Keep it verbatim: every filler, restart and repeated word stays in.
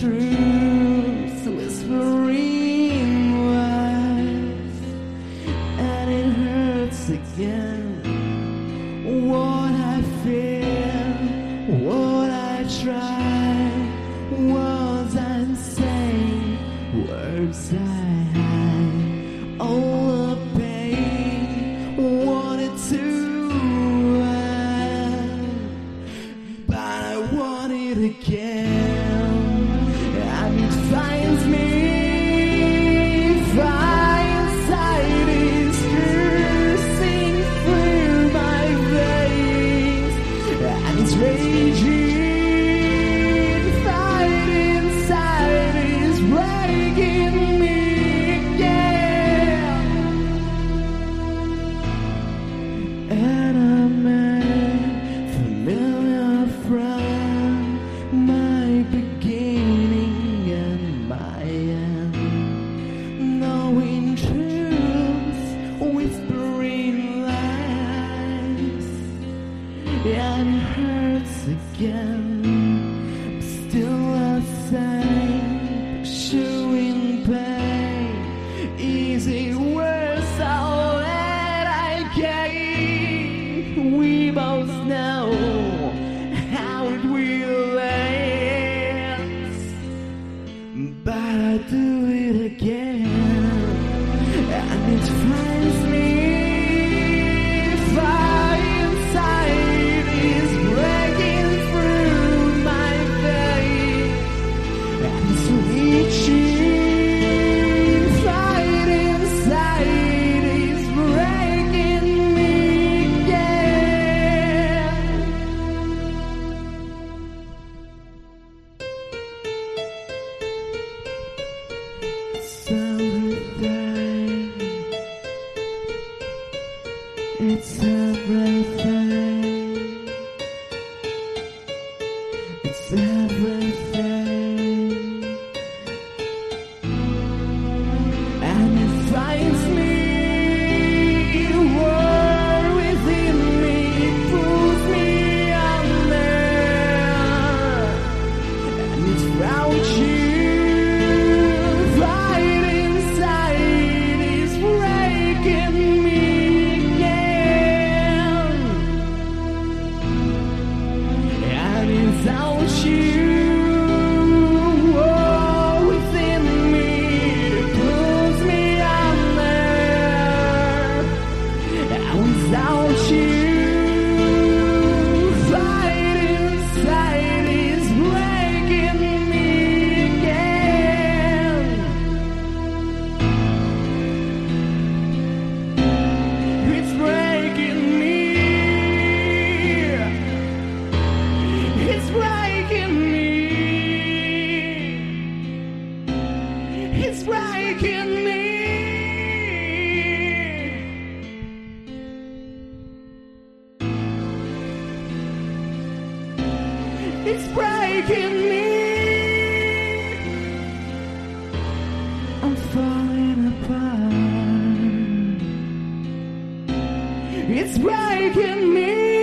truth, whispering words, and it hurts again. What I feel, what I try, words I'm saying, words I hide. All the pain wanted to end, but I want it again, and it finds me. Finds sight is coursing through my veins, and it's raging. Fight inside is breaking me again, and I'm a familiar from my beginning and my end, knowing truths, whispering lies, and it hurts again. Still the same, pursuing pain, easy words all that I gain. We both know how it will end, but I do it again, and it finds me. Fire inside is breaking through my veins, and it's reaching. Fire inside is breaking me again. It's everything. It's everything. It's everything. And it finds me. War within me pulls me under, and it's crouching. Right inside is breaking me again, and without you, oh, within me pulls me under, and without you, right inside is breaking me again. It's breaking me. It's breaking me. It's breaking me. It's breaking me. I'm falling apart. It's breaking me.